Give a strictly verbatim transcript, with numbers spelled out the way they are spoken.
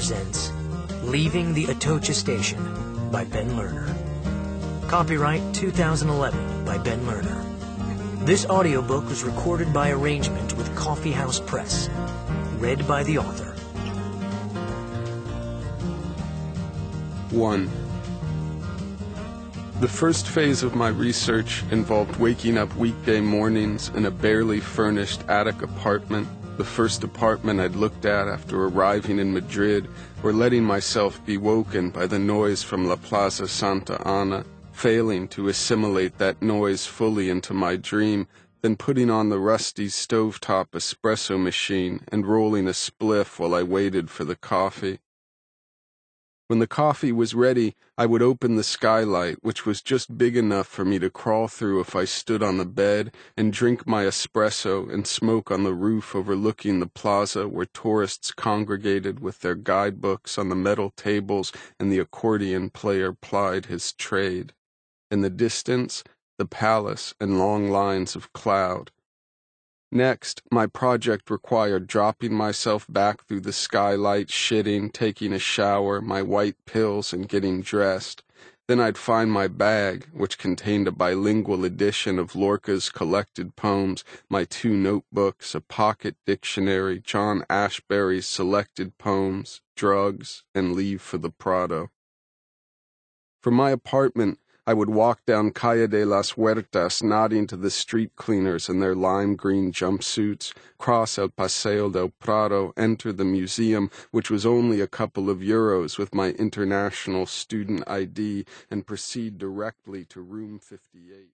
presents Leaving the Atocha Station by Ben Lerner. Copyright two thousand eleven by Ben Lerner. This audiobook was recorded by arrangement with Coffee House Press. Read by the author. one. The first phase of my research involved waking up weekday mornings in a barely furnished attic apartment, the first apartment I'd looked at after arriving in Madrid, or letting myself be woken by the noise from La Plaza Santa Ana, failing to assimilate that noise fully into my dream, then putting on the rusty stovetop espresso machine and rolling a spliff while I waited for the coffee. When the coffee was ready, I would open the skylight, which was just big enough for me to crawl through if I stood on the bed, and drink my espresso and smoke on the roof overlooking the plaza where tourists congregated with their guidebooks on the metal tables and the accordion player plied his trade. In the distance, the palace and long lines of cloud. Next, my project required dropping myself back through the skylight, shitting, taking a shower, my white pills, and getting dressed. Then I'd find my bag, which contained a bilingual edition of Lorca's collected poems, my two notebooks, a pocket dictionary, John Ashbery's selected poems, drugs, and leave for the Prado. From my apartment, I would walk down Calle de las Huertas, nodding to the street cleaners in their lime green jumpsuits, cross El Paseo del Prado, enter the museum, which was only a couple of euros with my international student I D, and proceed directly to room fifty-eight.